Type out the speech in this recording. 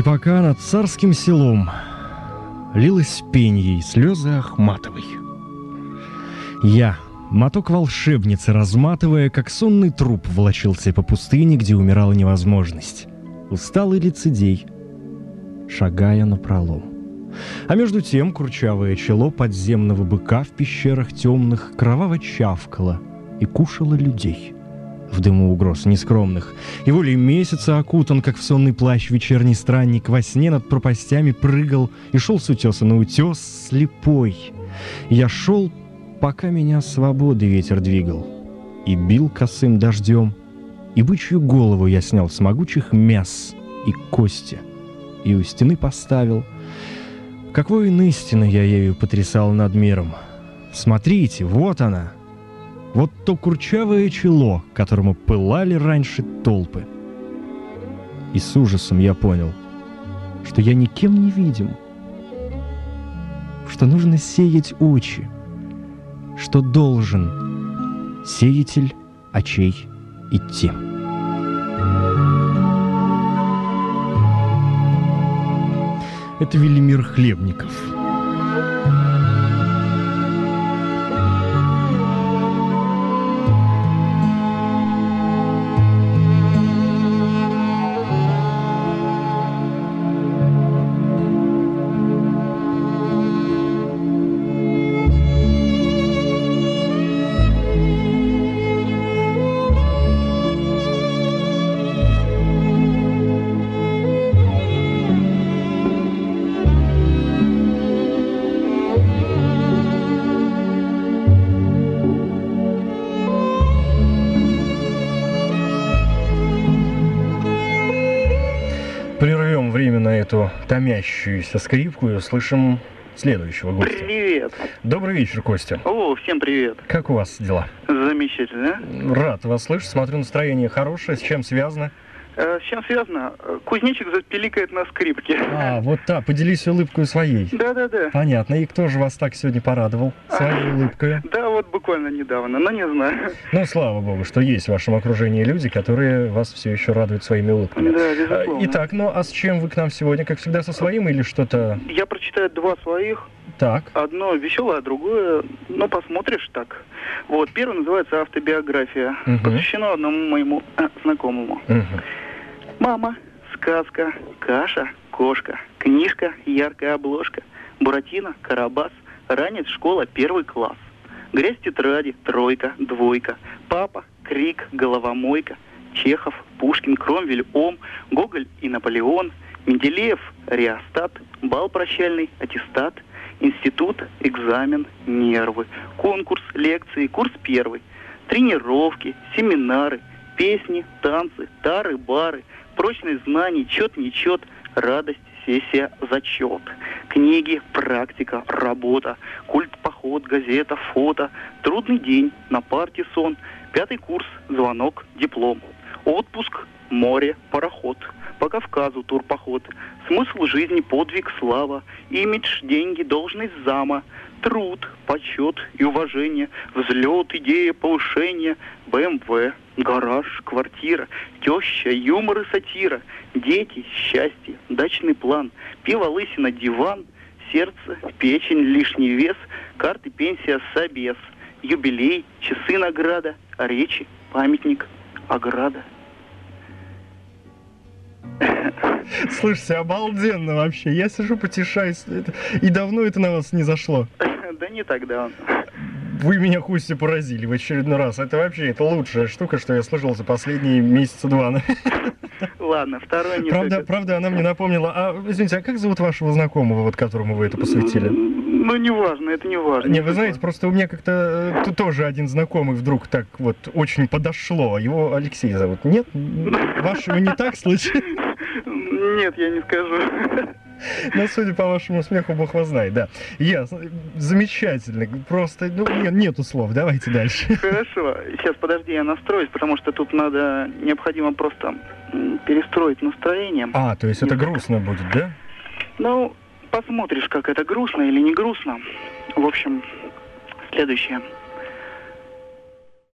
И пока над царским селом лилось пеньей слезы Ахматовой, я, моток волшебницы разматывая, как сонный труп, волочился по пустыне, где умирала невозможность. Усталый лицедей, шагая напролом. А между тем курчавое чело подземного быка в пещерах темных кроваво чавкало и кушало людей в дыму угроз нескромных. И волей месяца окутан, как в сонный плащ вечерний странник, во сне над пропастями прыгал и шел с утеса на утес слепой. Я шел, пока меня свободы ветер двигал, и бил косым дождем, и бычью голову я снял с могучих мяс и кости, и у стены поставил. Как воин истины я ею потрясал над миром. Смотрите, вот она, вот то курчавое чело, которому пылали раньше толпы. И с ужасом я понял, что я никем не видим, что нужно сеять очи, что должен сеятель очей идти. Это Велимир Хлебников. Прервем временно эту томящуюся скрипку и услышим следующего гостя. Привет. Добрый вечер, Костя. О, всем привет. Как у вас дела? Замечательно. Рад вас слышать. Смотрю, настроение хорошее. С чем связано? С чем связано? Кузнечик запеликает на скрипке. Вот так. Поделись улыбкой своей. Да. Понятно. И кто же вас так сегодня порадовал своей улыбкой? Да, вот буквально недавно, но не знаю. Ну, слава богу, что есть в вашем окружении люди, которые вас все еще радуют своими улыбками. Да, безусловно. Итак, ну а с чем вы к нам сегодня? Как всегда, со своим или что-то? Я прочитаю два своих. Так. Одно веселое, а другое, ну, посмотришь так. Вот, первое называется «Автобиография». Посвящено одному моему знакомому. Мама, сказка, каша, кошка, книжка, яркая обложка, Буратино, Карабас, ранец, школа, 1 класс. Грязь тетради, 3, 2, папа, крик, головомойка, Чехов, Пушкин, Кромвель, Ом, Гоголь и Наполеон, Менделеев, реостат, бал прощальный, аттестат, институт, экзамен, нервы, конкурс, лекции, курс 1, тренировки, семинары, песни, танцы, тары, бары, прочность знаний, чет-нечет, радость, сессия, зачет. Книги, практика, работа, культ-поход, газета, фото, трудный день, на парте сон, 5 курс, звонок, диплом. Отпуск, море, пароход, по Кавказу турпоход, смысл жизни, подвиг, слава, имидж, деньги, должность зама, труд, почет и уважение, взлет, идея, повышение, БМВ, гараж, квартира, теща, юмор и сатира, дети, счастье, дачный план, пиво, лысина, диван, сердце, печень, лишний вес, карты, пенсия, собес, юбилей, часы, награда, речи, памятник, ограда. Слушайте, обалденно вообще. Я сижу, потешаюсь. И давно это на вас не зашло? Да не так давно. Вы меня, Костя, поразили в очередной раз. Это вообще, это лучшая штука, что я слышал за последние месяца 2. Ладно, второй не Правда, она мне напомнила. Извините, а как зовут вашего знакомого, вот которому вы это посвятили? Ну, не важно, это не важно. Не, вы знаете, просто у меня как-то тоже один знакомый вдруг так вот очень подошло. Его Алексей зовут. Нет? Вашего не так случилось? Нет, я не скажу. Но, судя по вашему смеху, бог вас знает, да. Ясно. Замечательно. Просто, нету слов. Давайте дальше. Хорошо. Сейчас, подожди, я настроюсь, потому что тут необходимо просто перестроить настроение. То есть это грустно будет, да? Ну, посмотришь, как это грустно или не грустно. В общем, следующее.